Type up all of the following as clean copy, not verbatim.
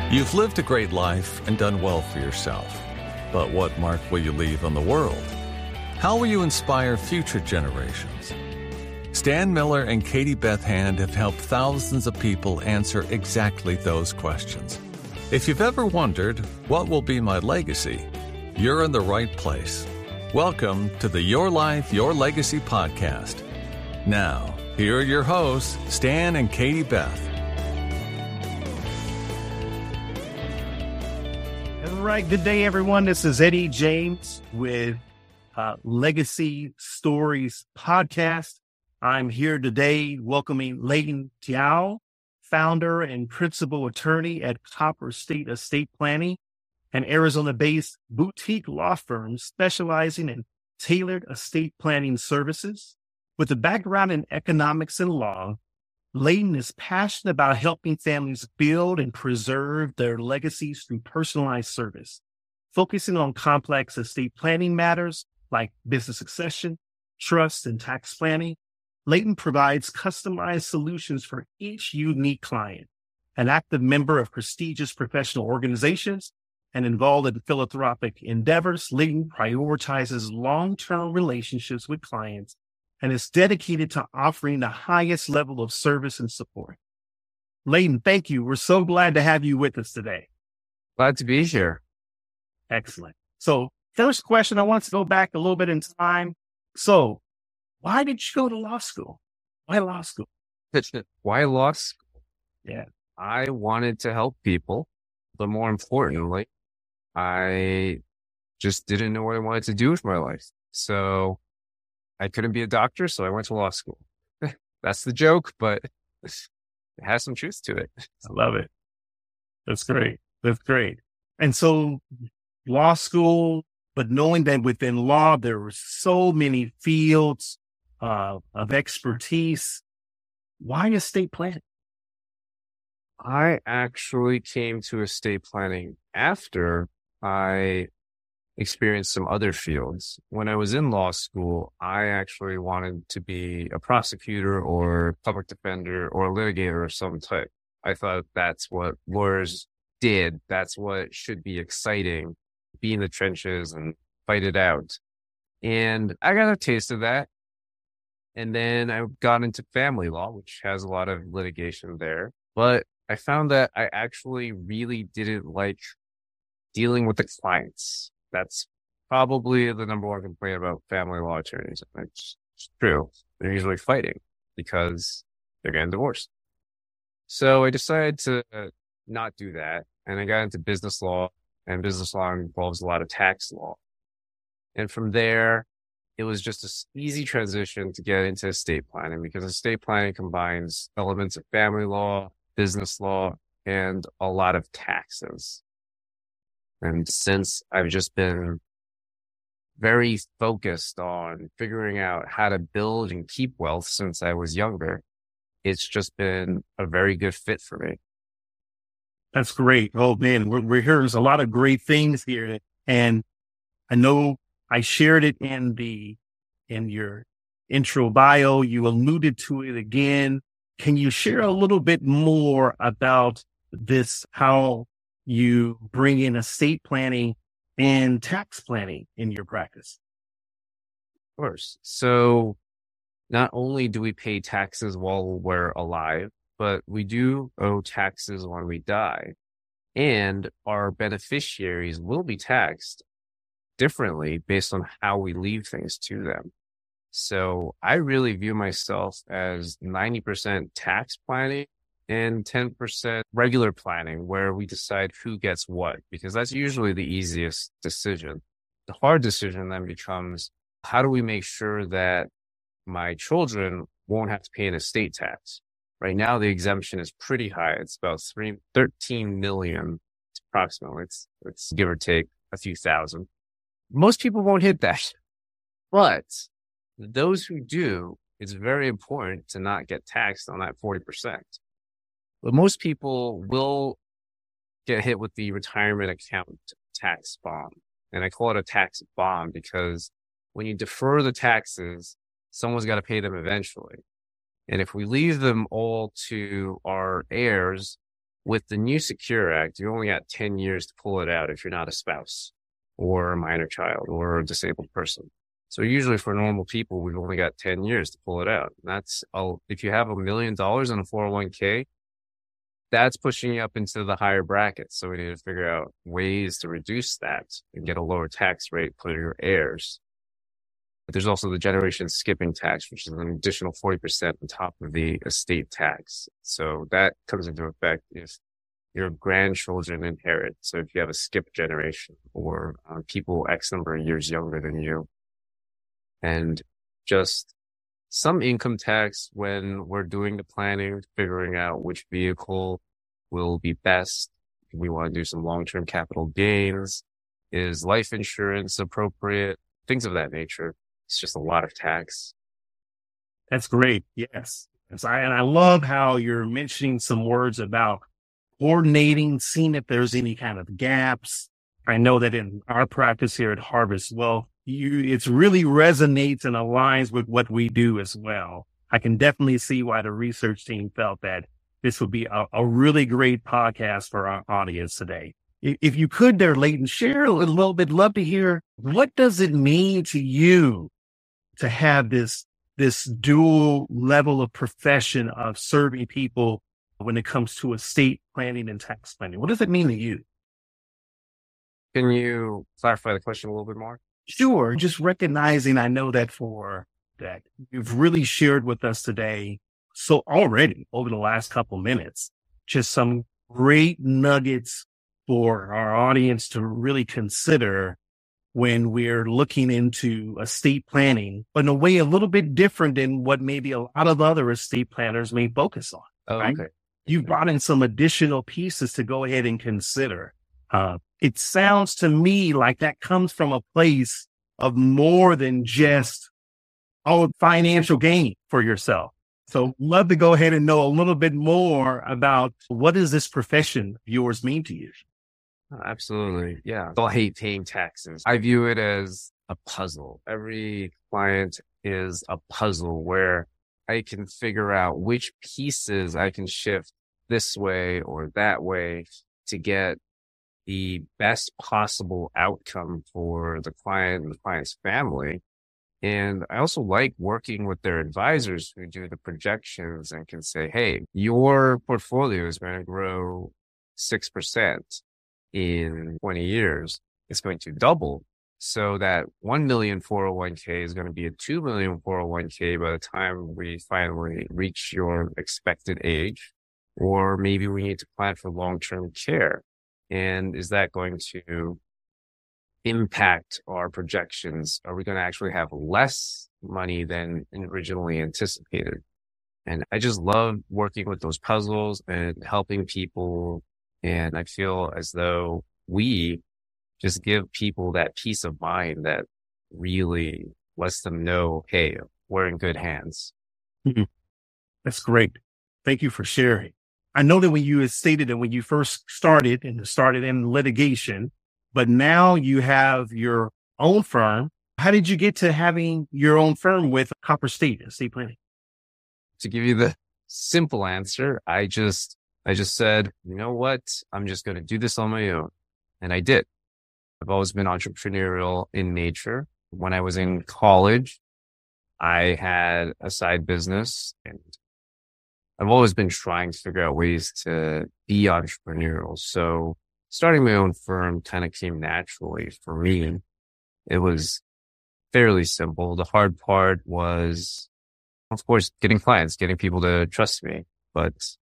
You've lived a great life and done well for yourself. But what mark will you leave on the world? How will you inspire future generations? Stan Miller and Katie Beth Hand have helped thousands of people answer exactly those questions. If you've ever wondered, what will be my legacy? You're in the right place. Welcome to the Your Life, Your Legacy podcast. Now, here are your hosts, Stan and Katie Beth. All right, good day, everyone. This is Eddie James with Legacy Stories podcast. I'm here today welcoming Leighton Tiao, founder and principal attorney at Copper State Estate Planning, an Arizona-based boutique law firm specializing in tailored estate planning services. With a background in economics and law, Leighton is passionate about helping families build and preserve their legacies through personalized service, focusing on complex estate planning matters like business succession, trust, and tax planning. Leighton provides customized solutions for each unique client. An active member of prestigious professional organizations and involved in philanthropic endeavors, Leighton prioritizes long-term relationships with clients and is dedicated to offering the highest level of service and support. Leighton, thank you. We're so glad to have you with us today. Glad to be here. Excellent. So first question, I want to go back a little bit in time. So why did you go to law school? Why law school? Why law school? Yeah. I wanted to help people, but more importantly, I just didn't know what I wanted to do with my life. So I couldn't be a doctor, so I went to law school. That's the joke, but it has some truth to it. I love it. That's great. That's great. And so law school, but knowing that within law, there were so many fields of expertise. Why estate planning? I actually came to estate planning after I experienced some other fields. When I was in law school, I actually wanted to be a prosecutor or public defender or a litigator of some type. I thought that's what lawyers did. That's what should be exciting, be in the trenches and fight it out. And I got a taste of that. And then I got into family law, which has a lot of litigation there. But I found that I actually really didn't like dealing with the clients. That's probably the number one complaint about family law attorneys. It's true. They're usually fighting because they're getting divorced. So I decided to not do that. And I got into business law, and business law involves a lot of tax law. And from there, it was just an easy transition to get into estate planning because estate planning combines elements of family law, business law, and a lot of taxes. And since I've just been very focused on figuring out how to build and keep wealth since I was younger, it's just been a very good fit for me. That's great. Oh man, we're hearing a lot of great things here. And I know I shared it in your intro bio. You alluded to it again. Can you share a little bit more about this, how you bring in estate planning and tax planning in your practice? Of course. So not only do we pay taxes while we're alive, but we do owe taxes when we die. And our beneficiaries will be taxed differently based on how we leave things to them. So I really view myself as 90% tax planning and 10% regular planning, where we decide who gets what, because that's usually the easiest decision. The hard decision then becomes, how do we make sure that my children won't have to pay an estate tax? Right now, the exemption is pretty high. It's about 13 million approximately. It's give or take a few thousand. Most people won't hit that. But those who do, it's very important to not get taxed on that 40%. But most people will get hit with the retirement account tax bomb. And I call it a tax bomb because when you defer the taxes, someone's got to pay them eventually. And if we leave them all to our heirs, With the new Secure Act, you only got 10 years to pull it out if you're not a spouse or a minor child or a disabled person. So usually for normal people, we've only got 10 years to pull it out. If you have $1 million in a 401k, that's pushing you up into the higher brackets. So we need to figure out ways to reduce that and get a lower tax rate for your heirs. But there's also the generation skipping tax, which is an additional 40% on top of the estate tax. So that comes into effect if your grandchildren inherit. So if you have a skip generation or people X number of years younger than you, and just some income tax when we're doing the planning, figuring out which vehicle will be best. We want to do some long-term capital gains. Is life insurance appropriate? Things of that nature. It's just a lot of tax. That's great. Yes. And I love how you're mentioning some words about coordinating, seeing if there's any kind of gaps. I know that in our practice here at Harvest Wealth, it really resonates and aligns with what we do as well. I can definitely see why the research team felt that this would be a really great podcast for our audience today. If you could there, Leighton, share a little bit, love to hear, what does it mean to you to have this dual level of profession of serving people when it comes to estate planning and tax planning? What does it mean to you? Can you clarify the question a little bit more? Sure. Just recognizing, I know that you've really shared with us today. So already over the last couple minutes, just some great nuggets for our audience to really consider when we're looking into estate planning, but in a way a little bit different than what maybe a lot of other estate planners may focus on. Oh, right? Okay. You've brought in some additional pieces to go ahead and consider. It sounds to me like that comes from a place of more than just financial gain for yourself. So love to go ahead and know a little bit more about what does this profession of yours mean to you? Absolutely. Yeah. I hate paying taxes. I view it as a puzzle. Every client is a puzzle where I can figure out which pieces I can shift this way or that way to get the best possible outcome for the client and the client's family. And I also like working with their advisors who do the projections and can say, hey, your portfolio is going to grow 6% in 20 years. It's going to double. So that 1 million 401k is going to be a 2 million 401k by the time we finally reach your expected age. Or maybe we need to plan for long-term care. And is that going to impact our projections? Are we going to actually have less money than originally anticipated? And I just love working with those puzzles and helping people. And I feel as though we just give people that peace of mind that really lets them know, hey, we're in good hands. That's great. Thank you for sharing. I know that when you had stated that when you first started in litigation, but now you have your own firm. How did you get to having your own firm with Copper State Estate Planning? To give you the simple answer, I just said, you know what? I'm just going to do this on my own. And I did. I've always been entrepreneurial in nature. When I was in college, I had a side business and I've always been trying to figure out ways to be entrepreneurial. So starting my own firm kind of came naturally for me. It was fairly simple. The hard part was, of course, getting clients, getting people to trust me, but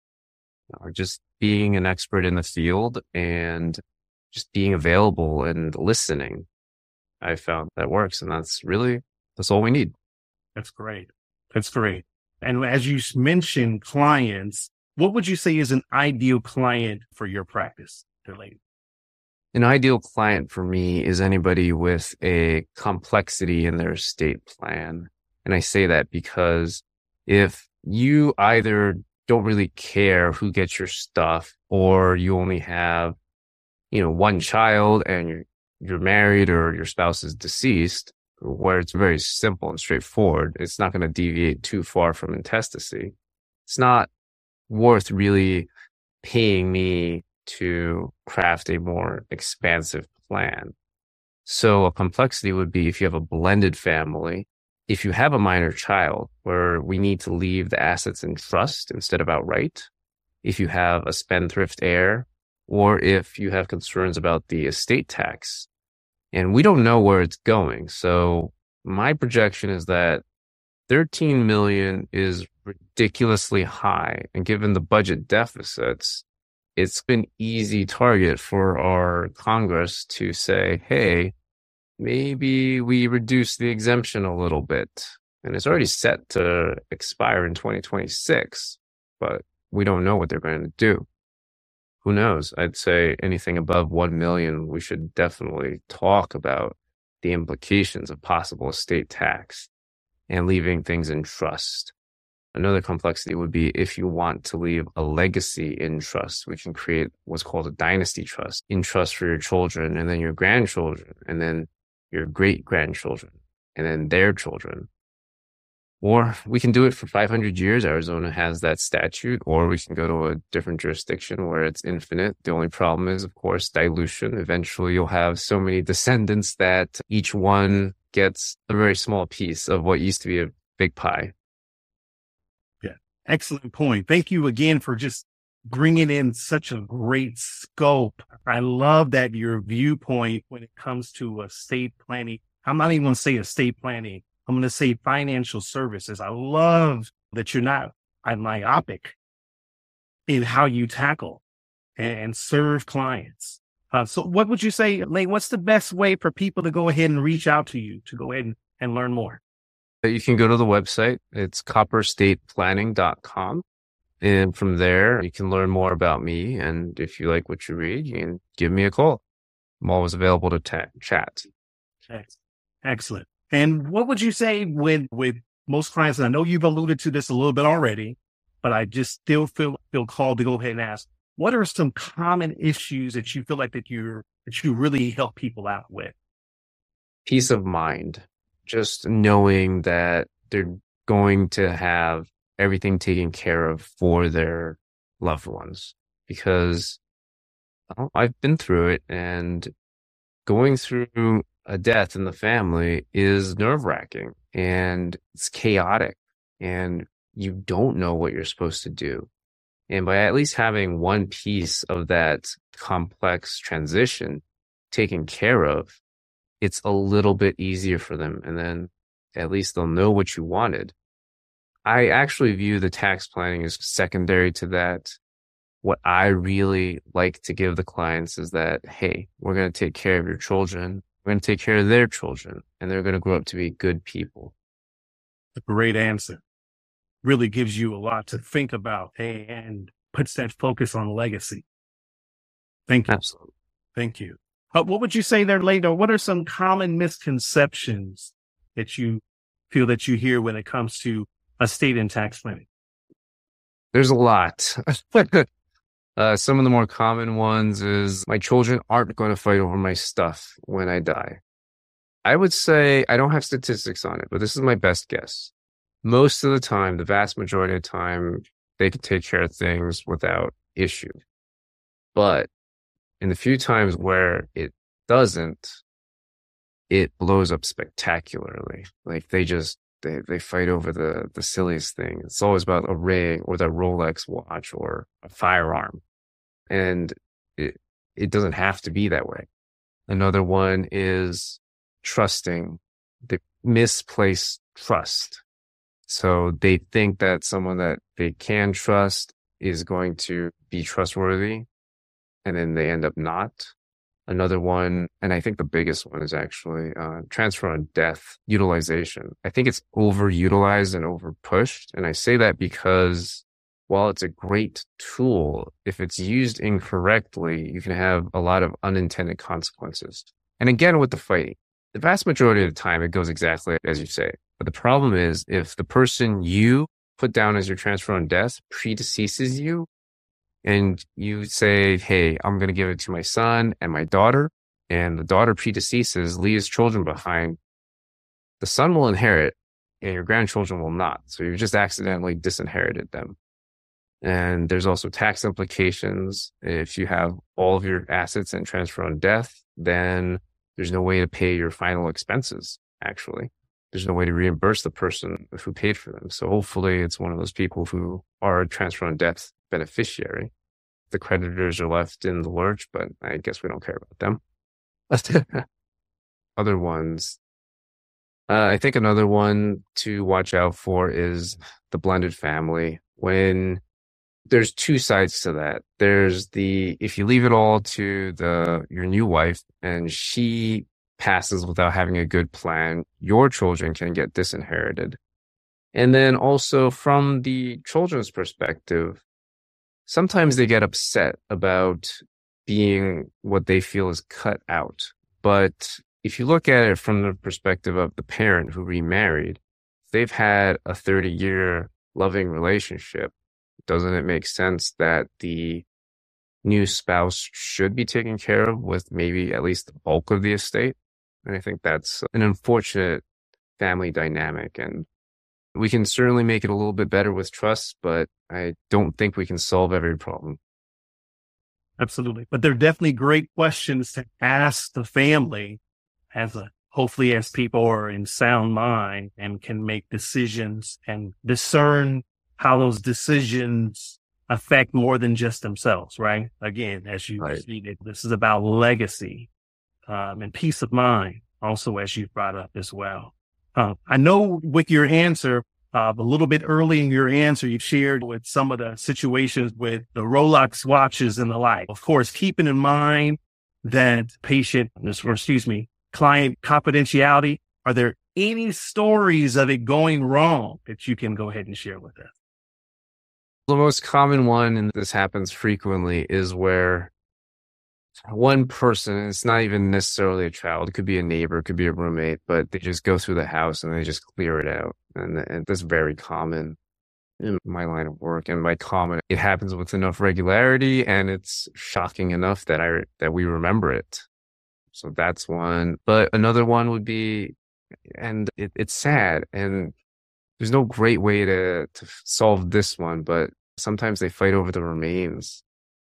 just being an expert in the field and just being available and listening. I found that works. And that's all we need. That's great. That's great. And as you mentioned clients, what would you say is an ideal client for your practice, Leighton? An ideal client for me is anybody with a complexity in their estate plan. And I say that because if you either don't really care who gets your stuff or you only have, one child and you're married or your spouse is deceased, where it's very simple and straightforward, it's not going to deviate too far from intestacy. It's not worth really paying me to craft a more expansive plan. So a complexity would be if you have a blended family, if you have a minor child where we need to leave the assets in trust instead of outright, if you have a spendthrift heir, or if you have concerns about the estate tax. And we don't know where it's going. So my projection is that 13 million is ridiculously high. And given the budget deficits, it's been easy target for our Congress to say, hey, maybe we reduce the exemption a little bit. And it's already set to expire in 2026, but we don't know what they're going to do. Who knows? I'd say anything above 1 million, we should definitely talk about the implications of possible estate tax and leaving things in trust. Another complexity would be if you want to leave a legacy in trust, we can create what's called a dynasty trust, in trust for your children and then your grandchildren and then your great grandchildren and then their children. Or we can do it for 500 years. Arizona has that statute, or we can go to a different jurisdiction where it's infinite. The only problem is, of course, dilution. Eventually you'll have so many descendants that each one gets a very small piece of what used to be a big pie. Yeah. Excellent point. Thank you again for just bringing in such a great scope. I love that your viewpoint when it comes to estate planning. I'm not even going to say estate planning. I'm going to say financial services. I love that you're not myopic in how you tackle and serve clients. So what would you say, Lane, what's the best way for people to go ahead and reach out to you to go ahead and learn more? You can go to the website. It's copperstateplanning.com. And from there, you can learn more about me. And if you like what you read, you can give me a call. I'm always available to chat. Excellent. And what would you say with most clients? And I know you've alluded to this a little bit already, but I just still feel called to go ahead and ask, what are some common issues that you feel like that you really help people out with? Peace of mind. Just knowing that they're going to have everything taken care of for their loved ones. Because I've been through it, and going through a death in the family is nerve-wracking and it's chaotic and you don't know what you're supposed to do. And by at least having one piece of that complex transition taken care of, it's a little bit easier for them. And then at least they'll know what you wanted. I actually view the tax planning as secondary to that. What I really like to give the clients is that, hey, we're going to take care of your children. We're going to take care of their children, and they're going to grow up to be good people. A great answer. Really gives you a lot to think about and puts that focus on legacy. Thank you. Absolutely. Thank you. What would you say there later? What are some common misconceptions that you feel that you hear when it comes to estate and tax planning? There's a lot. Some of the more common ones is my children aren't going to fight over my stuff when I die. I would say I don't have statistics on it, but this is my best guess. Most of the time, the vast majority of the time, they can take care of things without issue. But in the few times where it doesn't, it blows up spectacularly. Like they fight over the silliest thing. It's always about a ring or that Rolex watch or a firearm. And it doesn't have to be that way. Another one is trusting, the misplaced trust. So they think that someone that they can trust is going to be trustworthy, and then they end up not. Another one, and I think the biggest one, is actually transfer on death utilization. I think it's overutilized and overpushed. And I say that because while it's a great tool, if it's used incorrectly, you can have a lot of unintended consequences. And again, with the fighting, the vast majority of the time, it goes exactly as you say. But the problem is if the person you put down as your transfer on death predeceases you, and you say, hey, I'm going to give it to my son and my daughter, and the daughter predeceases, leaves children behind, the son will inherit and your grandchildren will not. So you've just accidentally disinherited them. And there's also tax implications. If you have all of your assets and transfer on death, then there's no way to pay your final expenses, actually. There's no way to reimburse the person who paid for them. So hopefully it's one of those people who are a transfer on death beneficiary. The creditors are left in the lurch, but I guess we don't care about them. Other ones. I think another one to watch out for is the blended family. When there's two sides to that. There's if you leave it all to your new wife and she passes without having a good plan, your children can get disinherited. And then also from the children's perspective, sometimes they get upset about being what they feel is cut out. But if you look at it from the perspective of the parent who remarried, they've had a 30-year loving relationship. Doesn't it make sense that the new spouse should be taken care of with maybe at least the bulk of the estate? And I think that's an unfortunate family dynamic. And we can certainly make it a little bit better with trust, but I don't think we can solve every problem. Absolutely. But they're definitely great questions to ask the family hopefully as people are in sound mind and can make decisions and discern how those decisions affect more than just themselves, right? Again, as you stated, this is about legacy and peace of mind, also, as you brought up as well. I know with your answer, a little bit early in your answer, you shared with some of the situations with the Rolex watches and the like. Of course, keeping in mind that client confidentiality. Are there any stories of it going wrong that you can go ahead and share with us? The most common one, and this happens frequently, is where one person, it's not even necessarily a child, it could be a neighbor, it could be a roommate, but they just go through the house and they just clear it out. And that's very common in my line of work. And by common, it happens with enough regularity and it's shocking enough that we remember it. So that's one. But another one would be, and it's sad, and there's no great way to solve this one, but sometimes they fight over the remains.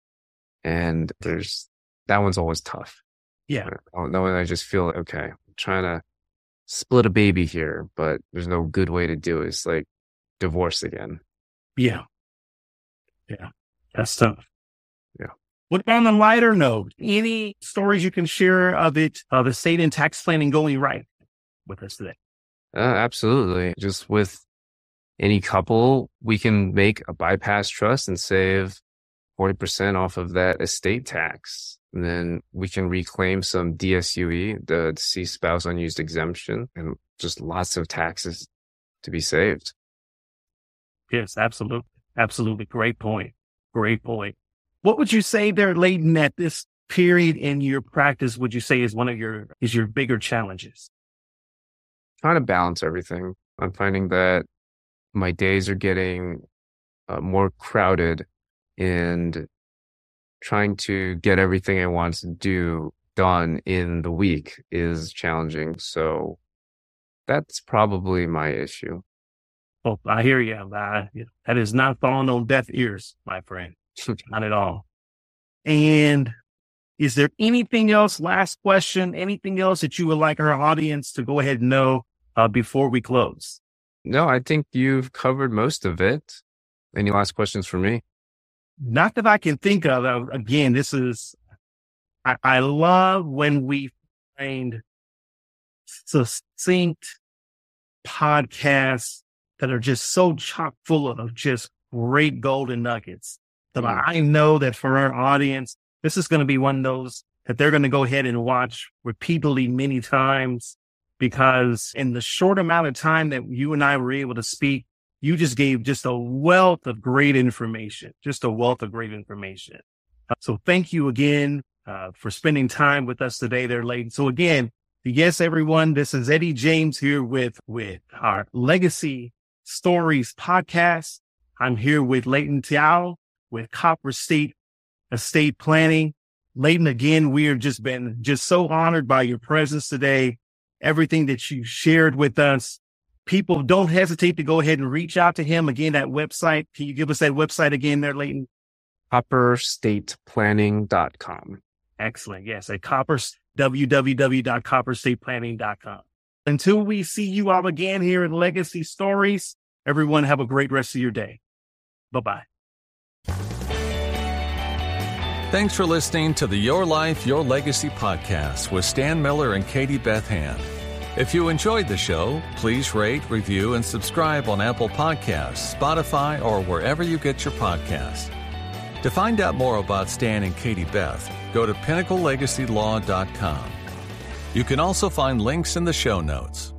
And that one's always tough. Yeah. Knowing I just feel, okay, I'm trying to split a baby here, but there's no good way to do it. It's like divorce again. Yeah. Yeah. That's tough. Yeah. What on a lighter note, any stories you can share of estate and tax planning going right with us today? Absolutely. Just with any couple, we can make a bypass trust and save 40% off of that estate tax. And then we can reclaim some DSUE, the deceased spouse unused exemption, and just lots of taxes to be saved. Yes, absolutely. Absolutely. Great point. Great point. What would you say there, Leighton, at this period in your practice, would you say is your bigger challenges? Trying to balance everything. I'm finding that my days are getting more crowded, and trying to get everything I want to do done in the week is challenging. So that's probably my issue. Oh, I hear you. That is not falling on deaf ears, my friend. Not at all. And is there anything else, last question, anything else that you would like our audience to go ahead and know before we close? No, I think you've covered most of it. Any last questions for me? Not that I can think of. Again, I love when we find succinct podcasts that are just so chock full of just great golden nuggets. So I know that for our audience, this is going to be one of those that they're going to go ahead and watch repeatedly many times, because in the short amount of time that you and I were able to speak, you just gave just a wealth of great information, So thank you again for spending time with us today there, Leighton. So again, yes, everyone, this is Eddie James here with our Legacy Stories podcast. I'm here with Leighton Tiao with Copper State Estate Planning. Leighton, again, we have just been so honored by your presence today, everything that you shared with us. people, don't hesitate to go ahead and reach out to him. Again, that website. Can you give us that website again there, Leighton? CopperStatePlanning.com. Excellent. Yes, at www.copperstateplanning.com. Until we see you all again here in Legacy Stories, everyone have a great rest of your day. Bye-bye. Thanks for listening to the Your Life, Your Legacy podcast with Stan Miller and Katie Beth Hand. If you enjoyed the show, please rate, review, and subscribe on Apple Podcasts, Spotify, or wherever you get your podcasts. To find out more about Stan and Katie Beth, go to PinnacleLegacyLaw.com. You can also find links in the show notes.